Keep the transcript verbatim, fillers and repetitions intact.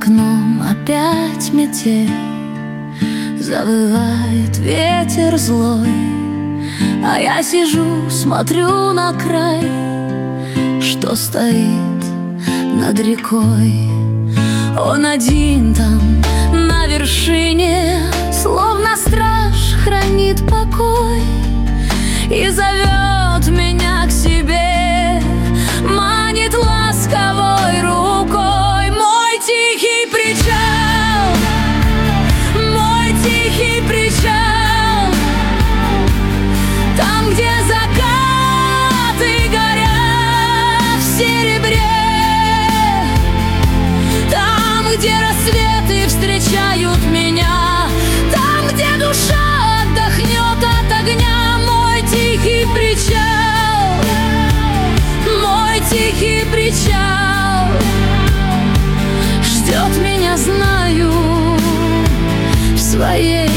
окном опять метель, завывает ветер злой, а я сижу, смотрю на край, что стоит над рекой. Он один там на вершине, словно страж хранит покой, и зовет меня к себе, манит ласковой рукой. Мой тихий причал, мой тихий причал, там, где закаты горят в серебре, там, где рассветы встречают меня, там, где душа отдохнет от огня. Мой тихий причал, мой тихий причал ждет меня, знаю, в своей